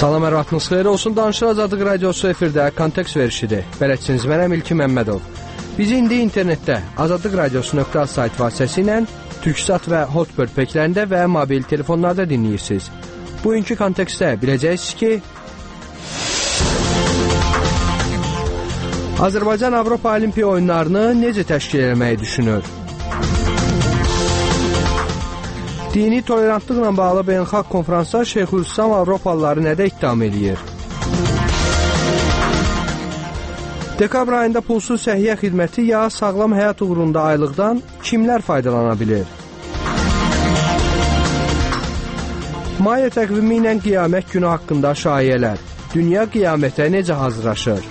Salam, hər vaxtınız xeyir olsun. Danışır Azadlıq Radiosu efirdə Kontekst verişidir. Bələdçiniz mənəm İlki Məmmədov. Bizi indi internetdə azadlıqradiosu.az sayt vasitəsilə Türksat və Hotbird peklərində və mobil telefonlarda dinləyirsiniz. Bugünkü kontekstdə biləcəksiniz ki, Azərbaycan Avropa Olimpiya oyunlarını necə təşkil etməyi düşünür? Dini tolerantlıqla bağlı beynəlxalq konferansda Şeyxülislam Avropalıları nədə ittiham edir? Dekabr ayında pulsuz səhiyyə xidməti ya sağlam həyat uğrunda aylıqdan kimlər faydalana bilir? Maya təqvimi ilə qiyamət günü haqqında şayiələr. Dünya qiyamətə necə hazırlaşır?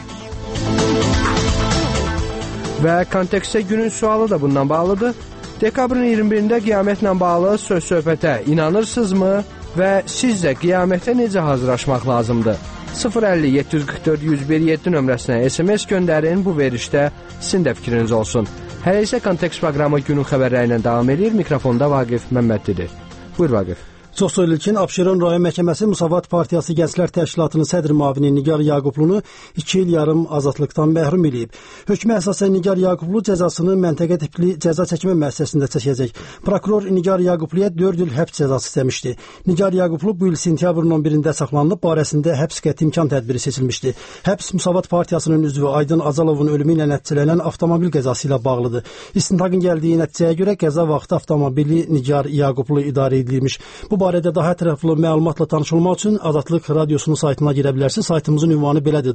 Və kontekstdə günün sualı da bundan bağlıdır. Dekabrın 21-də qiyamətlə bağlı söz-söhbətə inanırsınızmı və siz də qiyamətə necə hazırlaşmaq lazımdır? 050-744-101-7 nömrəsinə SMS göndərin, bu verişdə sizin də fikriniz olsun. Hələ isə kontekst proqramı günün xəbərləri ilə davam edir. Mikrofonda Vaqif Məmmədlidir. Buyur Vaqif. Çox sağ olun. Abşeron rayon məhkəməsi Müsavat Partiyası Gənclər Təşkilatının sədr müavini Nigar Yaqublunu 2 il yarım azadlıqdan məhrum edib. Hökmə əsasən Nigar Yaqublu cəzasını məntəqə tipli cəza çəkmə müəssisəsində çəkəcək. Prokuror Nigar Yaqubluya 4 il həbs cəzası istəmişdi. Nigar Yaqublu bu il sentyabrın 11-də saxlanılıb, barəsində həbs qəti imkan tədbiri seçilmişdi. Həbs Müsavat Partiyasının üzvü Aydın Azalovun ölümü ilə nəticələnən avtomobil qəzası ilə bağlıdır. İstintaqın gəldiyi nəticəyə görə qəza vaxtı avtomobili Nigar Yaqublu idarə edilmiş. Bu barədə daha ətraflı məlumatla tanışılmaq üçün Azadlıq Radiosunun saytına girə bilərsiniz. Saytımızın ünvanı belədir: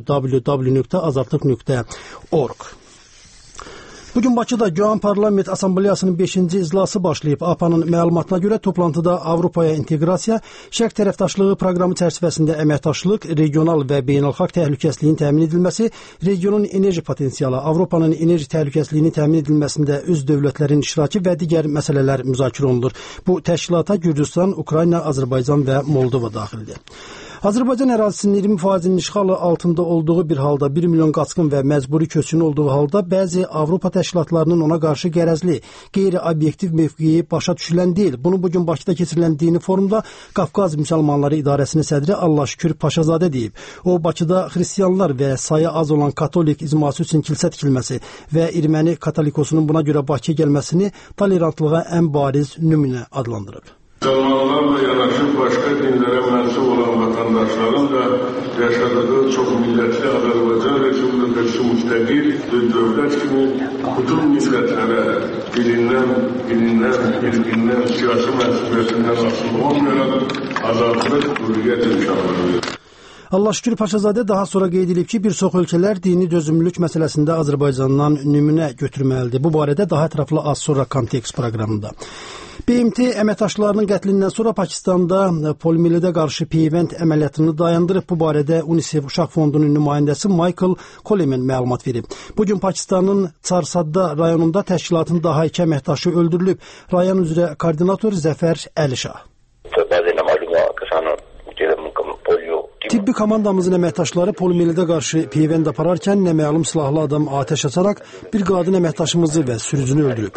www.azadlıq.org. Bugün Bakıda Güyan Parlament Assambleyasının 5-ci iclası başlayıb. APA'nın məlumatına görə toplantıda Avropaya inteqrasiya, şərq tərəfdaşlığı proqramı çərçivəsində əməkdaşlıq, regional və beynəlxalq təhlükəsizliyin təmin edilməsi, regionun enerji potensialı, Avropanın enerji təhlükəsizliyinin təmin edilməsində öz dövlətlərin iştirakı və digər məsələlər müzakirə olunur. Bu təşkilata Gürcüstan, Ukrayna, Azərbaycan və Moldova daxildir. Azərbaycan ərazisinin 20%-nin işğalı altında olduğu bir halda 1 milyon qaçqın və məcburi köçkün olduğu halda bəzi Avropa təşkilatlarının ona qarşı qərəzli, qeyri-obyektiv mövqeyi başa düşülən deyil. Bunu bugün Bakıda keçirilən dini forumda Qafqaz Müsəlmanları İdarəsinin sədri Allahşükür Paşazadə deyib. O, Bakıda xristiyanlar və sayı az olan katolik icması üçün kilsə tikilməsi və erməni katolikosunun buna görə Bakıya gəlməsini tolerantlığa ən bariz nümunə adlandırıb. Müsəlmanlarla yanaşı başqa dinlərə mənsub olan vətəndaşların da yaşadığı çox millətli Azərbaycan Respublikası müstəqil bir dövlət kimi bütün millətlərə dilindən, irqindən, siyasi məsuliyyətindən asılı olmayaraq azadlıq, hürriyyət imkanları. Allahşükür Paşazadə daha sonra qeyd edib ki, bir çox ölkələr dini dözümlülük məsələsində Azərbaycandan nümunə götürməlidir. Bu barədə daha ətraflı az sonra kontekst proqramında. BMT əməkdaşlarının qətlindən sonra Pakistanda poliomiyelə qarşı peyvənd əməliyyatını dayandırıb. Bu barədə UNICEF Uşaq Fondunun nümayəndəsi Michael Coleman məlumat verib. Bugün Pakistanın Çarsadda rayonunda təşkilatın daha 2 əməkdaşı öldürülüb. Rayon üzrə koordinator Zəfər Əlişah. Tibbi komandamızın əməkdaşları poliomiyelə qarşı peyvənd apararkən naməlum silahlı adam atəş açaraq bir qadın əməkdaşımızı və sürücünü öldürüb.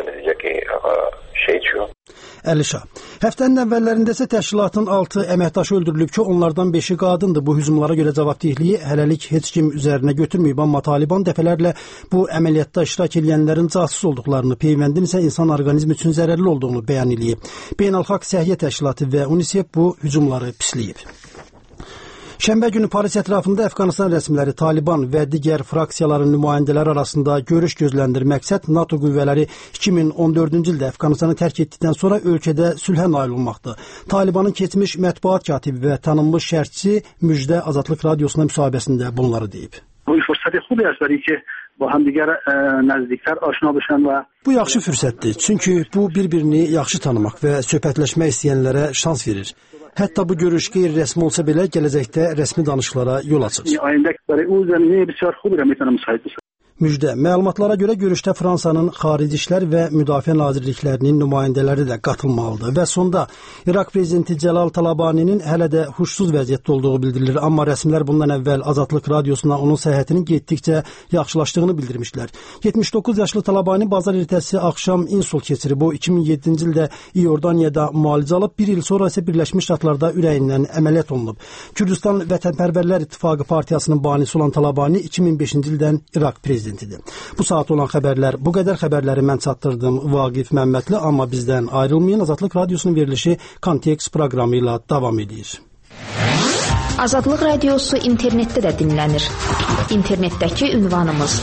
Əlişah. Həftənin əvvəllərində isə təşkilatın 6 əməkdaşı öldürülüb ki, onlardan 5-i qadındır. Bu hücumlara görə cavabdehliyi hələlik heç kim üzərinə götürməyib, amma Taliban dəfələrlə bu əməliyyatda iştirak edənlərin casus olduqlarını, peyvəndin isə insan orqanizmi üçün zərərli olduğunu bəyan edib. Beynəlxalq Səhiyyə Təşkilatı və UNICEF bu hücumları pisləyib. Şənbə günü Paris ətrafında Əfqanistan rəsmiləri, Taliban və digər fraksiyaların nümayəndələri arasında görüş gözləndir. Məqsəd NATO qüvvələri 2014-cü ildə Əfqanistanı tərk etdikdən sonra ölkədə sülhə nail olmaqdır. Talibanın keçmiş mətbuat katibi və tanınmış şərhçisi Müjdə Azadlıq Radiosuna müsahibəsində bunları deyib. Bu fürsəti xudi əsəri ki, bu həm digər nəzdiklər aşina düşən və Bu yaxşı fürsətdir. Çünki bu bir-birini yaxşı tanımaq və söhbətləşmək istəyənlərə şans verir. Hətta bu görüş qeyri-rəsmi olsa belə gələcəkdə rəsmi danışıqlara yol açır. Müjdə. Məlumatlara görə görüşdə Fransanın Xarici İşlər və Müdafiə Nazirliklərinin nümayəndələri də qatılmalıdır. Və sonda İraq prezidenti Cəlal Talabaninin hələ də huşsuz vəziyyətdə olduğu bildirilir. Amma rəsmilər bundan əvvəl Azadlıq Radiosuna onun səhhətinin getdikcə yaxşılaşdığını bildirmişlər. 79 yaşlı Talabani bazar ertəsi axşam insult keçirib. O 2007-ci ildə İordaniyada müalicə alıb, bir il sonra isə Birləşmiş Ştatlarda ürəyindən əməliyyat olunub. Kürdistan Vətənpərvərlər İttifaqı partiyasının banisi olan Talabani 2005-ci ildən İraq prezidentidir. Bu saat olan xəbərlər, bu qədər xəbərləri mən çatdırdım Vaqif Məmmədli, amma bizdən ayrılmayın. Azadlıq Radiosunun verilişi Kontekst proqramı ilə davam edir. Azadlıq Radiosu internetdə də dinlənir. İnternetdəki ünvanımız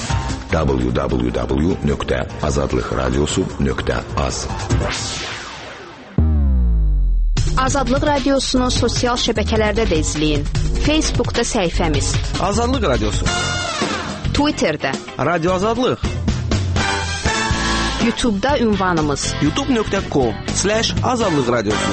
www.azadlıqradiosu.az. Azadlıq Radiosunu sosial şəbəkələrdə də izləyin. Facebookda səhifəmiz Azadlıq Radiosu, Twitterdə Radyo Azadlıq, YouTube'da ünvanımız youtube.com/Azadlıq Radiosu.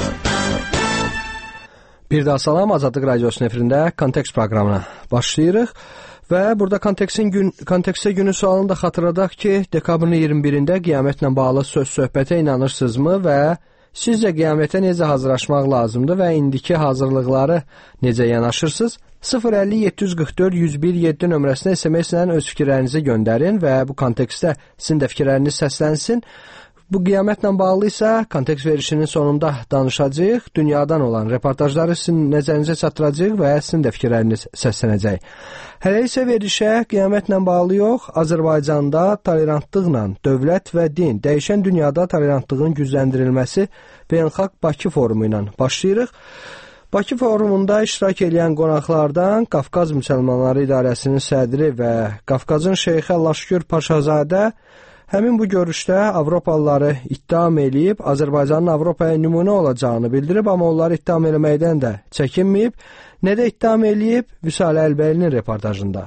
Bir daha salam, Azadlıq Radiosunun efirində Kontekst proqramına başlayırıq. Və burada kontekstə günü sualını da xatırladaq ki, dekabrın 21-də qiyamətlə bağlı söhbətə inanırsınızmı və sizcə qiyamətə necə hazırlaşmaq lazımdır və indiki hazırlıqları necə yanaşırsınız? 050-744-101-7 nömrəsinə SMS-lə öz fikirlərinizi göndərin və bu kontekstdə sizin də fikirləriniz səslənsin. Bu qiyamətlə bağlı isə kontekst verişinin sonunda danışacağıq. Dünyadan olan reportajları sizin nəzərinizə çatdıracağıq və sizin də fikirləriniz səslənəcək. Hələ isə verilişə qiyamətlə bağlı yox, Azərbaycanda tolerantlıqla dövlət və din, dəyişən dünyada tolerantlığın gücləndirilməsi Beynəlxalq Bakı forumu ilə başlayırıq. Bakı forumunda iştirak edən qonaqlardan Qafqaz Müsəlmanları İdarəsinin sədri və Qafqazın şeyxi Allahşükür Paşazadə həmin bu görüşdə Avropalıları ittiham eləyib, Azərbaycanın Avropaya nümunə olacağını bildirib, amma onları ittiham eləməkdən də çəkinməyib. Nə də ittiham eləyib? Vüsal Əlbəylinin reportajında.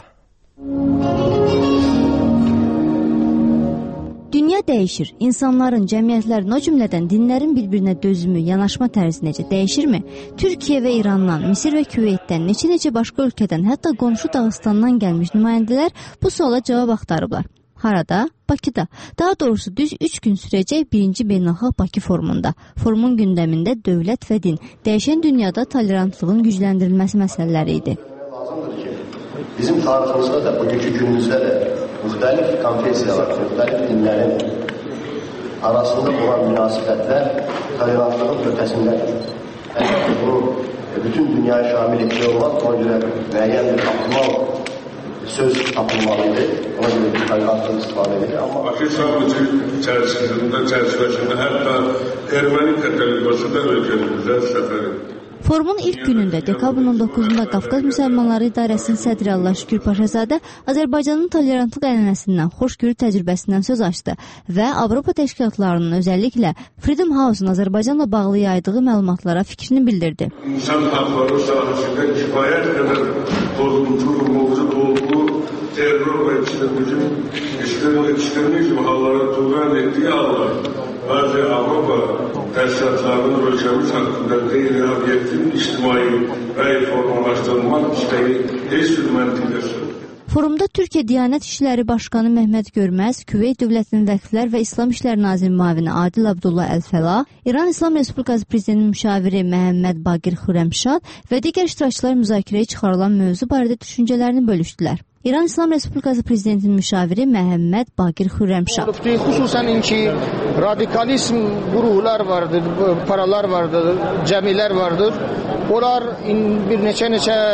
Dünya dəyişir. İnsanların, cəmiyyətlərin, o cümlədən dinlərin bir-birinə dözümü, yanaşma tərzi necə dəyişirmi? Türkiyə və İrandan, Misir və Küveytdən, neçə başqa ölkədən, hətta qonşu Dağıstandan gəlmiş nümayəndələr bu suala cavab axtarıblar. Harada? Bakıda. Daha doğrusu düz 3 gün sürəcək 1-ci Beynəlxalq Bakı forumunda. Forumun gündəmində dövlət və din, dəyişən dünyada tolerantlığın gücləndirilməsi məsələləri idi. Lazımdır ki, bizim tariximizdə də, bugünkü günümüzdə də müxtəlif konfessiyalar, müxtəlif dinlərin arasında olan münasibətlər tolerantlığın ötəsindədir. Əlbəttə bunu bütün dünyaya şamil etmək olmaz, ona görə müəyyən bir optimal söz tapılmalıydı. Ona görə bir tolerantlıq istifadə edir. Bakı samiti çərçivəsində hətta erməni katolikası da ölkəmizdə səfər edir. Forumun ilk günündə, dekabrın 19-da Qafqaz Müsəlmanları İdarəsinin sədri Allahşükür Paşazadə Azərbaycanın tolerantlıq ənənəsindən, xoşgörü təcrübəsindən söz açdı və Avropa təşkilatlarının özəlliklə Freedom House-un Azərbaycanla bağlı yaydığı məlumatlara fikrini bildirdi. İnsan haqları sahəsində kifayət qədər pozuntu, mövcud olduğu terror və ekstremizm halları tuğyan etdiyi hallar bəzi Avropa təşkilatlarının ölkəmiz haqqında qeyri-obyektiv ictimai bəy formalaşdırılmaq istəyi heç bir məntiqəsi. Forumda Türkiyə Diyanət İşləri Başqanı Məhməd Görməz, Küveyt Dövlətinin Vəqflər və İslam İşləri Naziri müavini Adil Abdullah Əl-Fəla, İran İslam Respublikası Prezidentinin müşaviri Məhəmməd Baqir Xürrəmşad və digər iştirakçılar müzakirəyə çıxarılan mövzu barədə düşüncələrini bölüşdülər. İran İslam Respublikası Prezidentinin müşaviri Məhəmməd Baqir Xürrəmşad. Xüsusən ki, radikalizm qurumlar vardır, paralar vardır, cəmilər vardır. Onlar bir neçə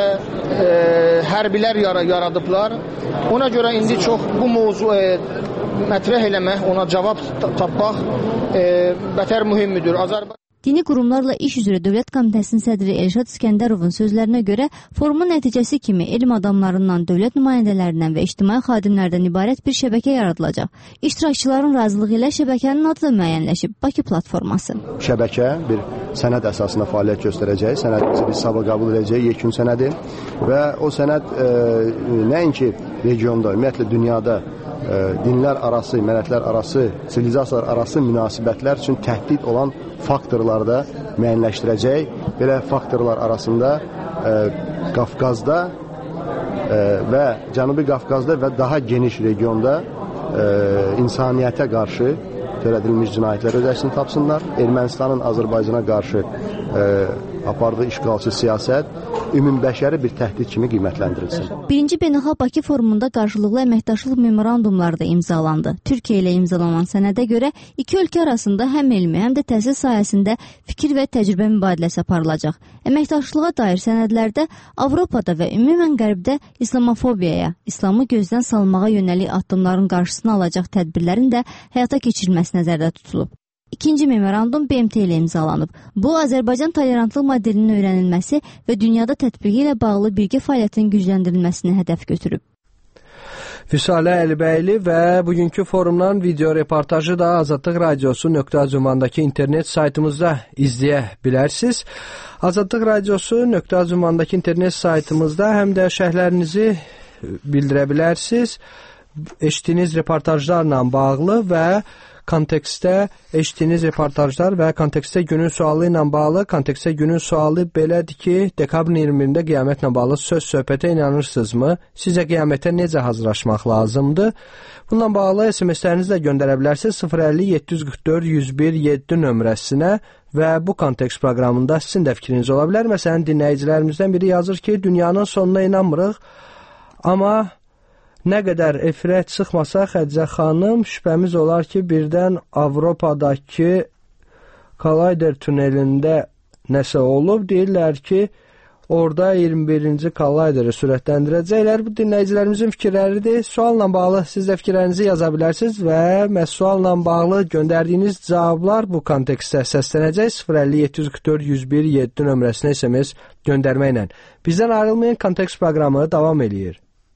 hərbilər yaradıblar. Ona görə indi çox bu mövzu mətrəh eləmək, ona cavab tapmaq bətər mühümdür. Dini qurumlarla iş üzrə Dövlət Komitəsinin sədri Elşad İskəndərovun sözlərinə görə forumun nəticəsi kimi elm adamlarından, dövlət nümayəndələrindən və ictimai xadimlərdən ibarət bir şəbəkə yaradılacaq. İştirakçıların razılığı ilə şəbəkənin adı da müəyyənləşib, Bakı platforması. Şəbəkə bir sənəd əsasında fəaliyyət göstərəcək, sənədimizi biz sabah qəbul edəcək, yekun sənədi və o sənəd nəinki regionda, ümumiyyətlə dünyada dinlər arası, millətlər arası, sivilizasiyalar arası münasibətlər üçün təhdid olan faktorlarda müəyyənləşdirəcək. Belə faktorlar arasında Qafqazda və Cənubi Qafqazda və daha geniş regionda insaniyyətə qarşı törədilmiş cinayətlər öhdəsini tapsınlar. Ermənistanın Azərbaycana qarşı apardığı işğalçı siyasət ümumbəşəri bir təhdid kimi qiymətləndirilsin. Birinci Beynəlxalq Bakı forumunda qarşılıqlı əməkdaşlıq memorandumları da imzalandı. Türkiyə ilə imzalanan sənədə görə iki ölkə arasında həm elmi, həm də təhsil sahəsində fikir və təcrübə mübadiləsi aparılacaq. Əməkdaşlığa dair sənədlərdə Avropada və ümumən Qərbdə İslamofobiyaya, İslamı gözdən salmağa yönəlik addımların qarşısını alacaq tədbirlərin də həyata keçirilməsi nəzərdə tutulub. İkinci memorandum BMT ilə imzalanıb. Bu, Azərbaycan tolerantlıq modelinin öyrənilməsi və dünyada tətbiqi ilə bağlı birgə fəaliyyətin gücləndirilməsini hədəf götürüb. Füsalə Əlibəyli və bugünkü forumdan video reportajı da Azadlıq Radiosu.com-dandakı internet saytımızda izləyə bilərsiniz. Azadlıq Radiosu.com-dandakı internet saytımızda həm də şərhlərinizi bildirə bilərsiniz. Eşitdiyiniz reportajlarla bağlı və kontekstdə eşitdiyiniz reportajlar və kontekstdə günün sualı ilə bağlı. Kontekstdə günün sualı belədir ki, dekabrın 21-də qiyamətlə bağlı söz-söhbətə inanırsınızmı? Sizə qiyamətə necə hazırlaşmaq lazımdır? Bununla bağlı SMS-lərinizi də göndərə bilərsiniz 050-744-101-7 nömrəsinə və bu kontekst proqramında sizin də fikriniz ola bilər. Məsələn, dinləyicilərimizdən biri yazır ki, dünyanın sonuna inanmırıq, amma nə qədər efirə çıxmasaq, Xədicə xanım, şübhəmiz olar ki, birdən Avropadakı Collider tunelində nəsə olub. Deyirlər ki, orada 21-ci Collideri sürətləndirəcəklər. Bu dinləyicilərimizin fikirləridir. Sualla bağlı siz də fikirlərinizi yaza bilərsiniz və məhz sualla bağlı göndərdiyiniz cavablar bu kontekstdə səslənəcək. 050-744-101-7 nömrəsinə SMS göndərməklə. Bizdən ayrılmayın, kontekst proqramı davam edir.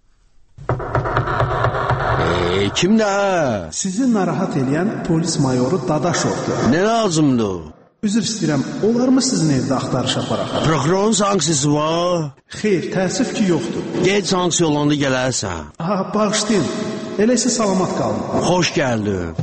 Kimdə? Sizi narahat edən polis mayoru Dadaşovdur. Nə lazımdır? Üzr istəyirəm, olarmı sizin evdə axtarış aparaq? Prokurorun sanksiyası var? Xeyr, təəssüf ki, yoxdur. Gec sanksiya olanda gələrsən. Bağışlayın, elə isə salamat qalın. Xoş gəldin.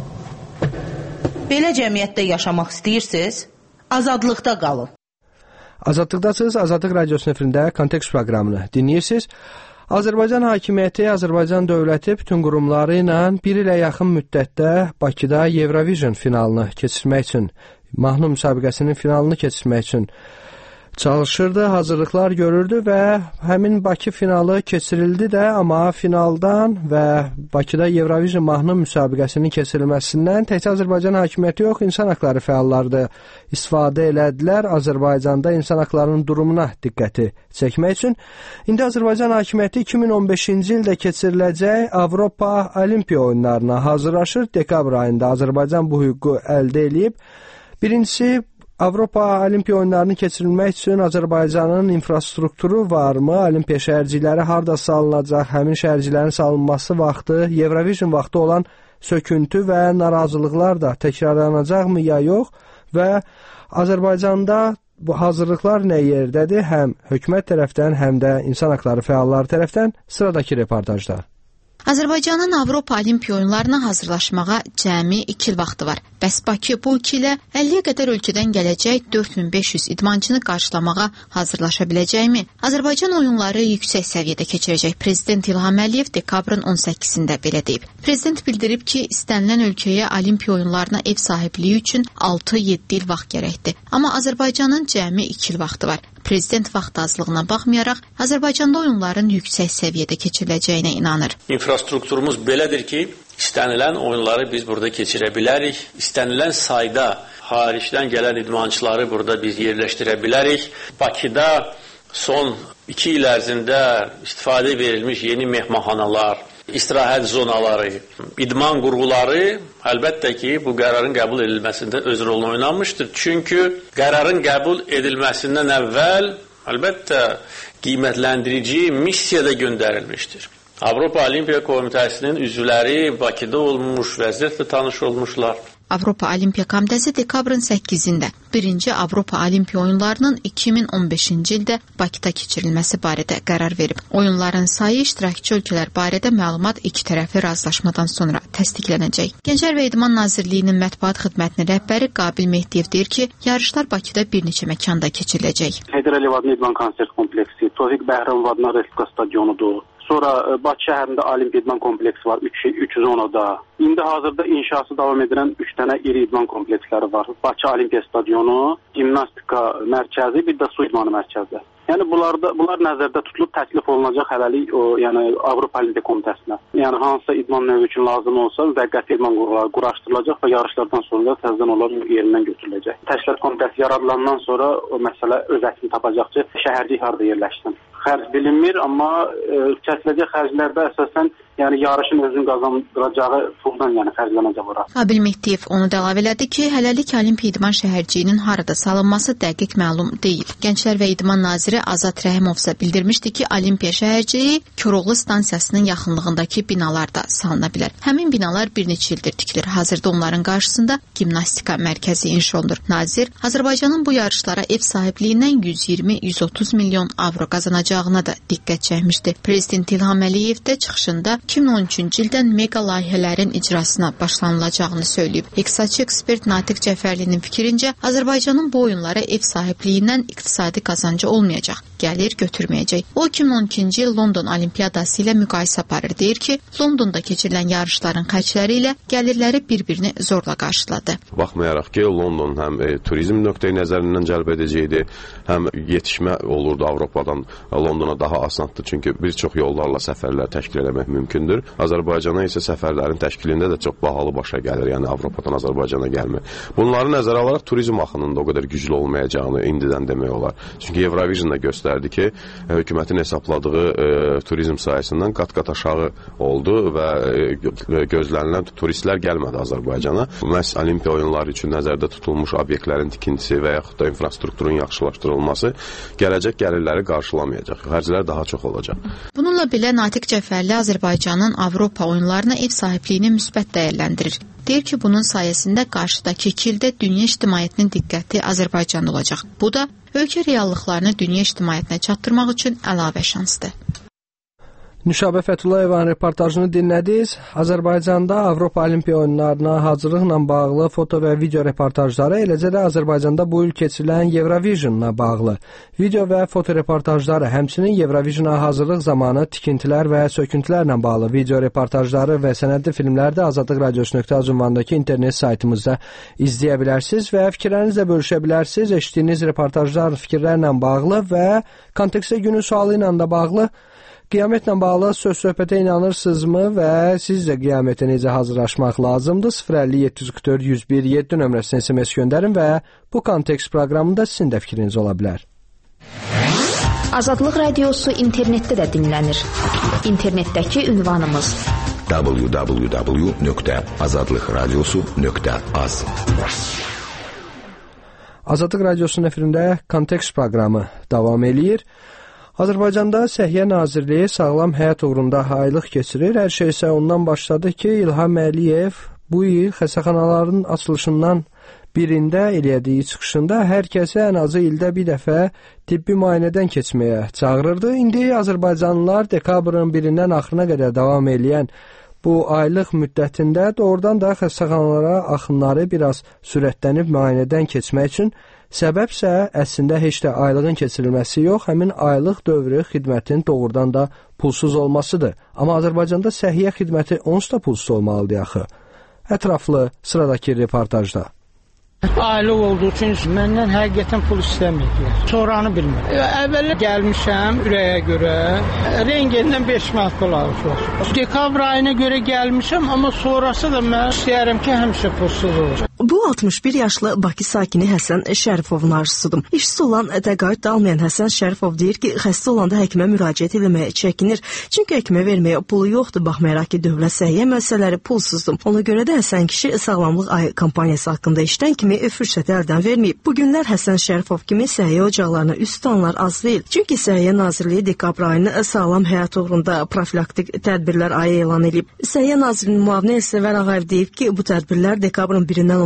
Belə cəmiyyətdə yaşamaq istəyirsiniz? Azadlıqda qalın. Azadlıqdasınız, Azadlıq Radiosunun efirində kontekst proqramını dinləyirsiniz. Azərbaycan hakimiyyəti, Azərbaycan dövləti bütün qurumları ilə bir ilə yaxın müddətdə Bakıda Eurovision finalını keçirmək üçün, mahnı müsabiqəsinin finalını keçirmək üçün çalışırdı, hazırlıqlar görürdü və həmin Bakı finalı keçirildi də, amma finaldan və Bakıda Eurovision mahnı müsabiqəsinin keçirilməsindən təkcə Azərbaycan hakimiyyəti yox, insan haqları fəalları da istifadə elədilər Azərbaycanda insan haqlarının durumuna diqqəti çəkmək üçün. İndi Azərbaycan hakimiyyəti 2015-ci ildə keçiriləcək Avropa Olimpiya oyunlarına hazırlaşır. Dekabr ayında Azərbaycan bu hüququ əldə edib. Birincisi, Avropa Olimpiya oyunlarını keçirilmək üçün Azərbaycanın infrastrukturu varmı? Olimpiya şəhərcikləri harda salınacaq? Həmin şəhərciklərin salınması vaxtı, Eurovision vaxtı olan söküntü və narazılıqlar da təkrarlanacaqmı ya yox? Və Azərbaycanda bu hazırlıqlar nə yerdədir? Həm hökumət tərəfdən, həm də insan haqları fəalları tərəfdən sıradakı reportajda. Azərbaycanın Avropa Olimpiya oyunlarına hazırlaşmağa cəmi 2 il vaxtı var. Bəs Bakı bu 2 ilə 50-yə qədər ölkədən gələcək 4500 idmançını qarşılamağa hazırlaşa biləcəkmi? Azərbaycan oyunları yüksək səviyyədə keçirəcək. Prezident İlham Əliyev dekabrın 18-də belə deyib. Prezident bildirib ki, istənilən ölkəyə Olimpiya oyunlarına ev sahibliyi üçün 6-7 il vaxt gərəkdir. Amma Azərbaycanın cəmi 2 il vaxtı var. Prezident vaxt azlığına baxmayaraq, Azərbaycanda oyunların yüksək səviyyədə keçiriləcəyinə inanır. İnfrastrukturumuz belədir ki, istənilən oyunları biz burada keçirə bilərik. İstənilən sayda xaricdən gələn idmançıları burada biz yerləşdirə bilərik. Bakıda son 2 il ərzində istifadə verilmiş yeni mehmanxanalar, istirahət zonaları, idman qurğuları əlbəttə ki, bu qərarın qəbul edilməsində öz rolunu oynamışdır. Çünki qərarın qəbul edilməsindən əvvəl əlbəttə qiymətləndirici missiyada göndərilmişdir. Avropa Olimpiya Komitəsinin üzvləri Bakıda olmuş, vəziyyətlə tanış olmuşlar. Avropa Olimpiya Komitəsi dekabrın 8-də 1-ci Avropa Olimpiya oyunlarının 2015-ci ildə Bakıda keçirilməsi barədə qərar verib. Oyunların sayı iştirakçı ölkələr barədə məlumat iki tərəfli razılaşmadan sonra təsdiqlənəcək. Gənclər və İdman Nazirliyinin mətbuat xidmətinin rəhbəri Qabil Mehdiyev deyir ki, yarışlar Bakıda bir neçə məkanda keçiriləcək. Heydər Əliyev adına İdman konsert kompleksi, Tofiq Bəhramov adına Respublika stadionudur. Sonra Bakı şəhərində Olimpiya idman kompleksi var, 310 oda. İndi hazırda inşası davam edən 3 dənə iri idman kompleksləri var. Bakı Olimpiya stadionu, gimnastika mərkəzi, bir də su idmanı mərkəzi. Yəni bunlar nəzərdə tutulub təklif olunacaq hələlik yəni Avropa Olimpiya Komitəsinə. Yəni hansısa idman növü üçün lazım olsa müvəqqəti idman qurğuları quraşdırılacaq və yarışlardan sonra təzədən onlar yerindən götürüləcək. Təşkilat Komitəsi yaradılandan sonra o məsələ öz əksini tapacaq ki, şəhərcik harda yerləşsin. Xərc bilinmir, amma kəsiləcək xərclərdə əsasən yəni yarışın özünün qazandıracağı puldan yəni xərclənəcək ora. Qabil Mehdiyev onu da əlavə elədi ki, hələlik Olimpiya idman şəhərciyinin harada salınması dəqiq məlum deyil. Gənclər və İdman naziri Azad Rəhimov isə bildirmişdi ki, Olimpiya şəhərciyi Koroğlu stansiyasının yaxınlığındakı binalarda salına bilər. Həmin binalar bir neçə ildir tikilir. Hazırda onların qarşısında gimnastika mərkəzi inşa olunur. Nazir Azərbaycanın bu yarışlara ev sahibliyindən 120-130 milyon avro qazanacağına da diqqət çəkmişdi. Prezident İlham Əliyev də çıxışında 2013-cü ildən mega layihələrin icrasına başlanılacağını söyləyib. İqtisadçı ekspert Natiq Cəfərlinin fikrincə, Azərbaycanın bu oyunlara ev sahibliyindən iqtisadi qazancı olmayacaq, gəlir götürməyəcək. O 2012-ci il London Olimpiyadası ilə müqayisə aparır, deyir ki, Londonda keçirilən yarışların xərcləri ilə gəlirləri bir-birini zorla qarşıladı. Baxmayaraq ki, London həm turizm nöqteyi nəzərindən cəlb edəcəkdi, həm yetişmə olurdu Avropadan Londona daha asandır, çünki bir çox yollarla səfərlər təşkil etmək mümkündür. Azərbaycana isə səfərlərin təşkilində də çox bahalı başa gəlir, yəni Avropadan Azərbaycana gəlmir. Bunları nəzərə alaraq turizm axının da o qədər güclü olmayacağını indidən demək olar. Çünki Eurovision da göstərdi ki, hökumətin hesabladığı turizm sayəsindən qat-qat aşağı oldu və gözlənilən turistlər gəlmədi Azərbaycana. Məhz Olimpiya oyunları üçün nəzərdə tutulmuş obyektlərin tikintisi və yaxud da infrastrukturun yaxşılaşdırılması gələcək gəlirləri qarşılamayacaq. Xərclər daha çox olacaq. Bununla belə Natiq Cəfərli Azərbaycanın Avropa oyunlarına ev sahibliyini müsbət dəyərləndirir. Deyir ki, bunun sayəsində qarşıdakı 2 ildə dünya ictimaiyyətinin diqqəti Azərbaycanda olacaq. Bu da ölkə reallıqlarını dünya ictimaiyyətinə çatdırmaq üçün əlavə şansdır. Nüşabə Fəthullayevanın reportajını dinlədiniz. Azərbaycanda Avropa Olimpiya oyunlarına hazırlıqla bağlı foto və video reportajları, eləcə də Azərbaycanda bu il keçirilən Eurovisionla bağlı video və foto reportajları, həmçinin Eurovisiona hazırlıq zamanı tikintilər və söküntülərlə bağlı video reportajları və sənədli filmləri də azadlıqradiosu.az ünvanındakı internet saytımızda izləyə bilərsiniz və fikirlərinizlə bölüşə bilərsiniz. Eşitdiyiniz reportajlar fikirlərlə bağlı və kontekstə günün sualı ilə də bağlı qiyamətlə bağlı söz-söhbətə inanırsınızmı və siz də qiyamətə necə hazırlaşmaq lazımdır? 050-744-101-7 nömrəsinə SMS göndərin və bu kontekst proqramında sizin də fikriniz ola bilər. Azadlıq radiosu internetdə də dinlənir. İnternetdəki ünvanımız www.azadlıqradiosu.az. Azadlıq radiosunun efirində kontekst proqramı davam eləyir. Azərbaycanda Səhiyyə Nazirliyi sağlam həyat uğrunda aylıq keçirir. Hər şey isə ondan başladı ki, İlham Əliyev bu il xəstəxanaların açılışından birində elədiyi çıxışında hər kəsə ən azı ildə bir dəfə tibbi müayinədən keçməyə çağırırdı. İndi Azərbaycanlılar dekabrın 1-dən axırına qədər davam edən bu aylıq müddətində doğrudan da xəstəxanalara axınları biraz sürətlənib müayinədən keçmək üçün. Səbəbsə əslində heç də aylığın keçirilməsi yox, həmin aylıq dövrü xidmətin doğrudan da pulsuz olmasıdır. Amma Azərbaycanda səhiyyə xidməti onsuz da pulsuz olmalıdır axı. Ətraflı sıradakı reportajda. Aylıq olduğu üçün məndən həqiqətən pul istəməyiblər. Sonranı bilmirəm. Əvvəl gəlmişəm ürəyə görə. Rengendən 5 manat pul almışlar. Dekabr ayına görə gəlmişəm, amma sonrası da mən istəyərəm ki, həmişə pulsuz olsun. Bu 61 yaşlı Bakı sakini Həsən Şərifovun arzusudur. İşsiz olan təqaüd almayan Həsən Şərifov deyir ki, xəstə olanda həkimə müraciət etməyə çəkinir. Çünki həkimə verməyə pulu yoxdur, baxmayaraq ki, dövlət səhiyyə müəssisələri pulsuzdur. Ona görə də Həsən kişi sağlamlıq ayı kampaniyası haqqında işlən kimi fürsəti əldən verməyib. Bu günlər Həsən Şərifov kimi səhiyyə ocaqlarına üst tutanlar az deyil. Çünki Səhiyyə Nazirliyi dekabr ayını sağlam həyat uğrunda profilaktik tədbirlər ayı elan edib. Səhiyyə Nazirinin müavini Elsəvər Ağayev deyib ki, bu tədbirlər dekabrın 1-dən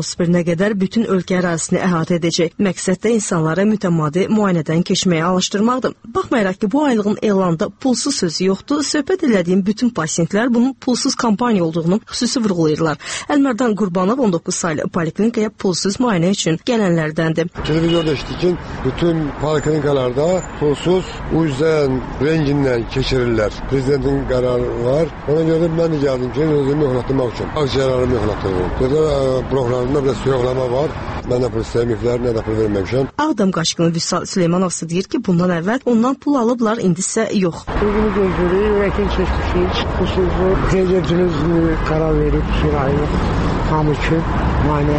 novembrin 31-nə qədər bütün ölkə ərazisini əhatə edəcək. Məqsəd də insanlara mütəmadi müayinədən keçməyə alışdırmaqdır. Baxmayaraq ki, bu aylığın elanında pulsuz sözü yoxdur, söhbət elədiyim bütün pasientlər bunun pulsuz kampaniya olduğunu xüsusi vurğulayırlar. Əlmərdan Qurbanov 19 saylı poliklinikaya pulsuz müayinə üçün gələnlərdəndir. Televizorda işləyən bütün poliklinikalarda pulsuz üzdən rengindən keçirirlər. Prezidentin qərarı var. Ona görə mən də gəldim ki, özümü yoxlatmaq üçün. Akciğərlərimi yoxlatdırdım. Burada proqramda biraz yoxlama var. Mən də pul istəməklər, nə də pul verməmişəm. Ağdam qaçqını Vüsal Süleymanov deyir ki, bundan əvvəl ondan pul alıblar, indi isə yox. Bugünü gözləyirik, rəkin keçmişik, pulsuzluq. Prezidentimiz qərar verib ki, aylıq hamı ki, müayinə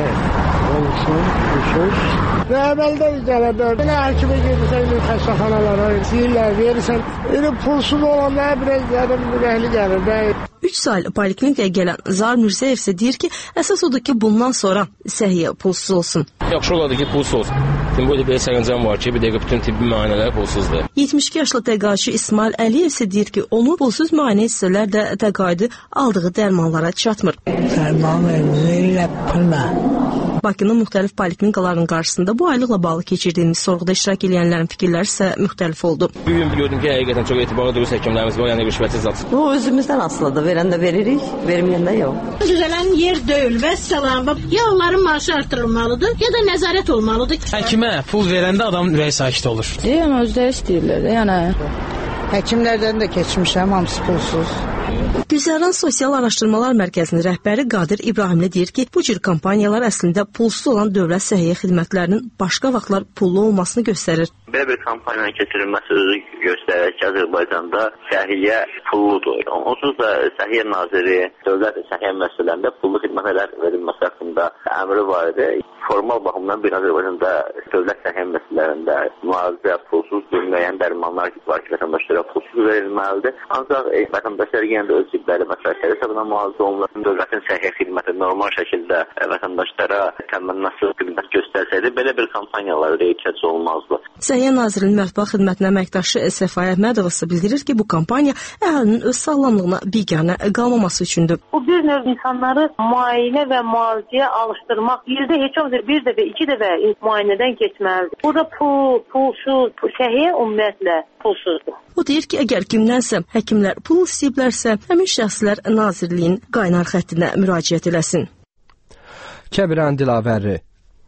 olsun, pulsuz. Və əvvəldə gələdər. Belə həkimə gedirsən, xəstəxanalara, istəyirlər, verirsən. Elə pulsuz olanlar biraz ürəkli gəlir. 3 saylı poliklinikaya gələn Zar Mirzəyev isə deyir ki, əsas odur ki, bundan sonra səhiyyə pulsuz olsun. Yaxşı olardı ki, pulsuz olsun. Böyle bir səncəm var ki, bir dəqiqə bütün tibbi müayinələr pulsuzdur. 72 yaşlı təqaüdçü İsmail Əliyev isə deyir ki, onu pulsuz müayinə etsələr də təqaüdü aldığı dərmanlara çatmır. Dərman verirlər pula. Bakının müxtəlif poliklinikalarının qarşısında bu aylıqla bağlı keçirdiyimiz sorğuda iştirak edənlərin fikirləri isə müxtəlif oldu. Bir gün gördüm ki, həqiqətən çox etibarlı dürüst həkimlərimiz var, yəni rüşvətsiz zat. Bu özümüzdən asılıdır. Verəndə veririk, verməyəndə yox. Düzələn yer deyil, vəssalam. Ya onların maaşı artırılmalıdır, ya da nəzarət olmalıdır. Həkimə pul verəndə adam ürəyi sakit olur. Yəni özləri istəyirlər, yəni. Həkimlərdən də keçmişəm, hamısı pulsuz. Güzəran Sosial Araşdırmalar Mərkəzinin rəhbəri Qadir İbrahimli deyir ki, bu cür kampaniyalar əslində pulsuz olan dövlət səhiyyə xidmətlərinin başqa vaxtlar pullu olmasını göstərir. Belə bir kampaniyanın keçirilməsi özü göstərir ki, Azərbaycanda səhiyyə pulludur. Onsuz da Səhiyyə Naziri dövlət səhiyyə müəssisələrində pullu xidmətlər verilməsi haqqında əmri var idi. Formal baxımdan bir Azərbaycanda dövlət səhiyyə müəssisələrində müalicə pulsuzdur, müəyyən dərmanlar var ki, vətəndaşlara pulsuz verilməlidir. Ancaq vətəndaşlar yenə də öz cibləri məsələləri hesabına müalicə olunur. Dövlətin səhiyyə xidməti normal şəkildə vətəndaşlara təminatlı xidmət göstərsəydi, belə bir kampaniyalara ehtiyac olmazdı. Səhiyyə Nazirinin mətbuat xidmətinin əməkdaşı Səfaya Əhmədova isə bildirir ki, bu kampaniya əhalinin öz sağlamlığına biganə qalmaması üçündür. Bu bir növ insanları müayinə və müalicəyə alışdırmaq, ildə heç olmasa bir dəfə, 2 dəfə müayinədən keçməlidir. Burada pulsuz, səhiyyə ümumiyyətlə pulsuzdur. O deyir ki, əgər kimdənsə həkimlər pul istəyiblərsə, həmin şəxslər Nazirliyin qaynar xəttinə müraciət eləsin. Kəbirən Dilavəri.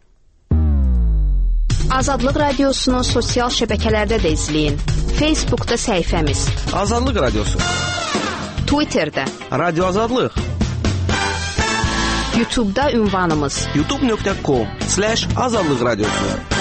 Azadlıq Radiosunu sosial şəbəkələrdə də izləyin. Facebookda səhifəmiz Azadlıq Radiosu, Twitterdə Radio Azadlıq, YouTube'da ünvanımız youtube.com/azadlıq radiosu.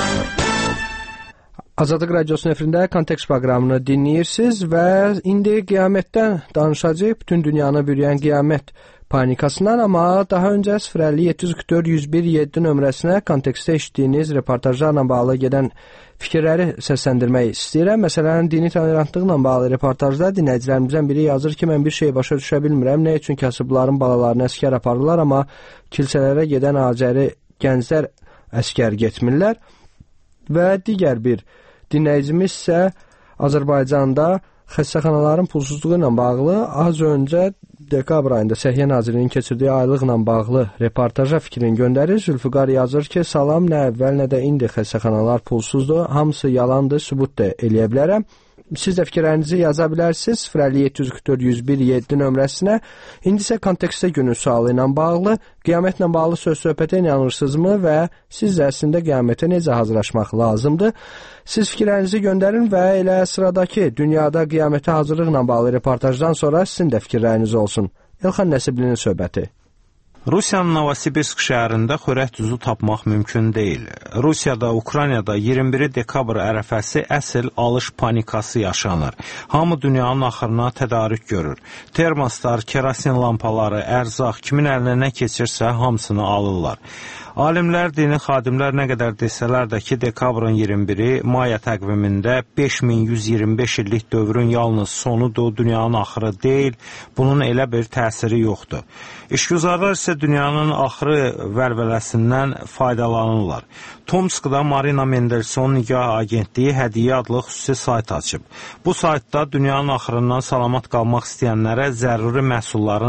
Azadlıq Radiosunun efirində Kontekst proqramını dinləyirsiniz və indi qiyamətdən danışacağıq. Bütün dünyanı bürüyən qiyamət panikasından, amma daha öncə 050-744-101-7 nömrəsinə kontekstdə eşitdiyiniz reportajlarla bağlı gedən fikirləri səsləndirmək istəyirəm. Məsələn, dini tolerantlıqla bağlı reportajda dinləyicilərimizdən biri yazır ki, mən bir şey başa düşə bilmirəm, nə üçün kasıbların balalarını əskər aparırlar, amma kilsələrə gedən Azəri gənclər əskər getmirlər. Və digər bir dinləyicimiz isə Azərbaycanda xəstəxanaların pulsuzluğu ilə bağlı az öncə dekabr ayında Səhiyyə Nazirliyinin keçirdiyi aylıqla bağlı reportaja fikrini göndərir. Zülfüqar yazır ki, salam, nə əvvəl nə də indi xəstəxanalar pulsuzdur, hamısı yalandır, sübut da eləyə bilərəm. Siz də fikirlərinizi yaza bilərsiniz 050-744-101-7 nömrəsinə. İndi isə kontekstdə günün sualı ilə bağlı, qiyamətlə bağlı söz-söhbətə inanırsınızmı və siz də əslində qiyamətə necə hazırlaşmaq lazımdır? Siz fikirlərinizi göndərin və elə sıradakı dünyada qiyamətə hazırlıqla bağlı reportajdan sonra sizin də fikirləriniz olsun. Elxan Nəsiblinin söhbəti. Rusiyanın Novosibirsk şəhərində xörək düzü tapmaq mümkün deyil. Rusiyada, Ukraynada 21 dekabr ərəfəsi əsl alış panikası yaşanır. Hamı dünyanın axırına tədarük görür. Termoslar, kerosin lampaları, ərzaq, kimin əlinə nə keçirsə hamısını alırlar. Alimlər, dini xadimlər nə qədər desələr də ki, dekabrın 21-i Maya təqvimində 5125 illik dövrün yalnız sonudur, dünyanın axırı deyil, bunun elə bir təsiri yoxdur. İşgüzarlar isə dünyanın axırı vəlvələsindən faydalanırlar. Tomskda Marina Mendelson Nigah Agentliyi Hədiyyə adlı xüsusi sayt açıb. Bu saytda dünyanın axırından salamat qalmaq istəyənlərə zəruri məhsulların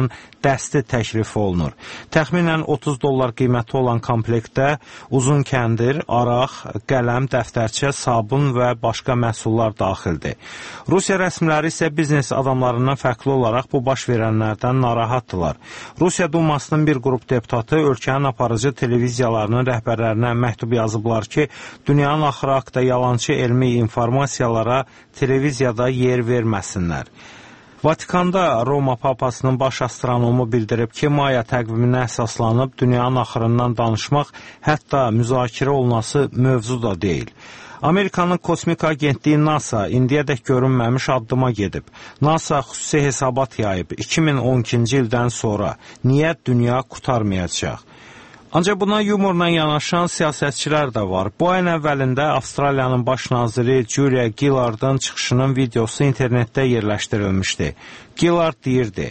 dəsti təklif olunur. Təxminən $30 qiyməti olan komplektdə uzun kəndir, araq, qələm, dəftərçə, sabun və başqa məhsullar daxildir. Rusiya rəsmiləri isə biznes adamlarından fərqli olaraq bu baş verənlərdən narahatdırlar. Rusiya Dumasının bir qrup deputatı ölkənin aparıcı televiziyalarının rəhbərlərinə məktub yazıblar ki, dünyanın axırı haqda yalançı elmi informasiyalara televiziyada yer verməsinlər. Vatikanda Roma papasının baş astronomu bildirib ki, Maya təqviminə əsaslanıb dünyanın axırından danışmaq, hətta müzakirə olunası mövzu da deyil. Amerikanın kosmik agentliyi NASA indiyədək görünməmiş addıma gedib. NASA xüsusi hesabat yayıb 2012-ci ildən sonra. Niyə dünya qurtarmayacaq? Ancaq buna yumorla yanaşan siyasətçilər də var. Bu ayın əvvəlində Avstraliyanın baş naziri Julia Gillardın çıxışının videosu internetdə yerləşdirilmişdi. Gillard deyirdi: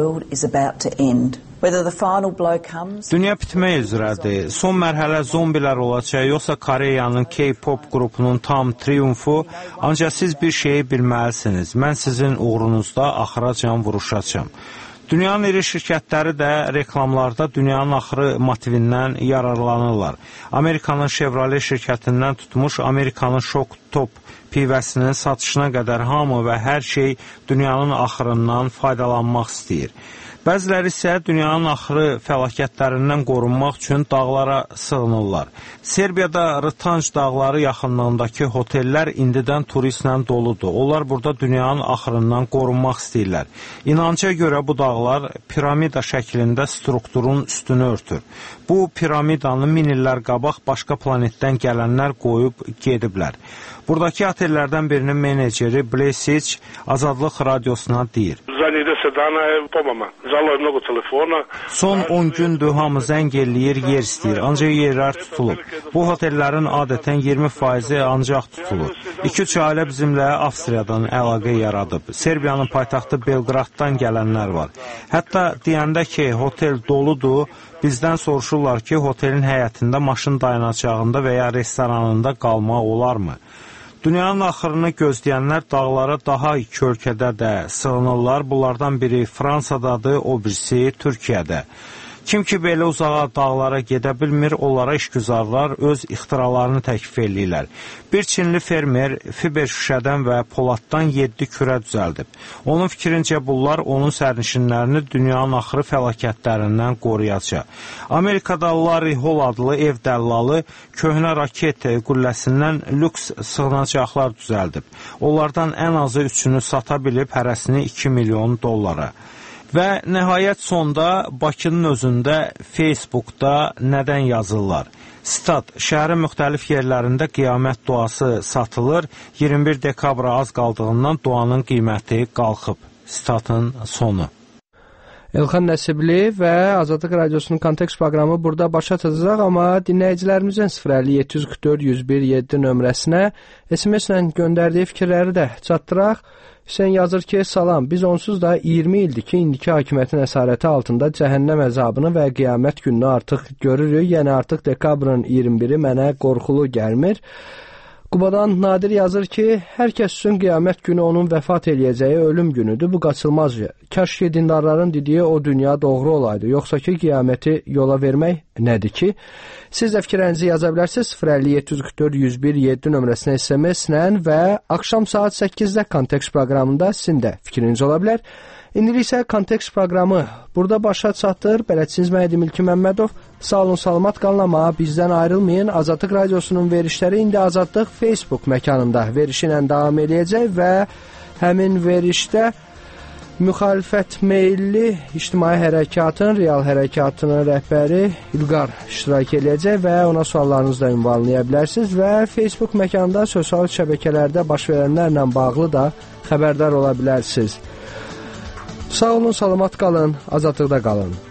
Dünya bitmək üzrədir. Son mərhələ zombilər olacaq, yoxsa Koreyanın K-pop qrupunun tam triumfu. Ancaq siz bir şeyi bilməlisiniz. Mən sizin uğrunuzda axıracan vuruşacağam. Dünyanın iri şirkətləri də reklamlarda dünyanın axırı motivindən yararlanırlar. Amerikanın Chevrolet şirkətindən tutmuş Amerikanın Şok Top pivəsinin satışına qədər hamı və hər şey dünyanın axırından faydalanmaq istəyir. Bəziləri isə dünyanın axırı fəlakətlərindən qorunmaq üçün dağlara sığınırlar. Serbiyada Rıtanc dağları yaxınlığındakı hotellər indidən turistlə doludur. Onlar burada dünyanın axırından qorunmaq istəyirlər. İnanca görə bu dağlar piramida şəklində strukturun üstünü örtür. Bu piramidanı min illər qabaq başqa planetdən gələnlər qoyub gediblər. Buradakı otellərdən birinin meneceri Blesic Azadlıq radiosuna deyir: Son 10 gündür hamı zəng eləyir, yer istəyir, ancaq yerlər tutulub. Bu hotellərin adətən 20% ancaq tutulur. 2-3 ailə bizimlə Avstriyadan əlaqə yaradıb. Serbiyanın paytaxtı Belqraddan gələnlər var. Hətta deyəndə ki, hotel doludur, bizdən soruşurlar ki, hotelin həyətində maşın dayanacağında və ya restoranında qalmaq olarmı? Dünyanın axırını gözləyənlər dağlara daha iki ölkədə də sığınırlar. Bunlardan biri Fransadadır, o birisi Türkiyədə. Kim ki belə uzağa dağlara gedə bilmir, onlara işgüzarlar öz ixtiralarını təklif edirlər. Bir Çinli fermer fiber şüşədən və poladdan 7 kürə düzəldib. Onun fikrincə bunlar onun sərnişinlərini dünyanın axırı fəlakətlərindən qoruyacaq. Amerikada Larry Hall adlı ev dəllalı köhnə raket qulləsindən lüks sığınacaqlar düzəldib. Onlardan ən azı 3-ünü sata bilib, hərəsini $2 milyon. Və nəhayət sonda Bakının özündə Facebookda nədən yazırlar? Stat, şəhərin müxtəlif yerlərində qiyamət duası satılır, 21 dekabra az qaldığından duanın qiyməti qalxıb. Statın sonu. Elxan Nəsibli və Azadlıq Radiosunun Kontekst proqramı burada başa çatacaq, amma dinləyicilərimizin 050-744-101-7 nömrəsinə SMS-lə göndərdiyi fikirləri də çatdıraq. Hüseyn yazır ki, salam, biz onsuz da 20 ildir ki, indiki hakimiyyətin əsarəti altında cəhənnəm əzabını və qiyamət gününü artıq görürük, yəni artıq dekabrın 21-i mənə qorxulu gəlmir. Qubadan Nadir yazır ki, hər kəs üçün qiyamət günü onun vəfat eləyəcəyi ölüm günüdür, bu qaçılmaz. Kaş ki, dindarların dediyi o dünya doğru olaydı, yoxsa ki, qiyaməti yola vermək nədir ki? Siz də fikirlərinizi yaza bilərsiniz 050-744-101-7 nömrəsinə SMS-lə və axşam saat 8-də Kontekst proqramında sizin də fikriniz ola bilər. İndi isə Kontekst proqramı burada başa çatır. Bələdçiniz mən idim İlkin Məmmədov. Sağ olun, salamat qalın, amma bizdən ayrılmayın. Azadlıq Radiosunun verişləri indi Azadlıq Facebook məkanında verişi ilə davam edəcək və həmin verişdə müxalifət meylli ictimai hərəkatın, real hərəkatının rəhbəri İlqar iştirak edəcək və ona suallarınızı da ünvanlaya bilərsiniz və Facebook məkanında sosial şəbəkələrdə baş verənlərlə bağlı da xəbərdar ola bilərsiniz. Sağ olun, salamat qalın, azadlıqda qalın.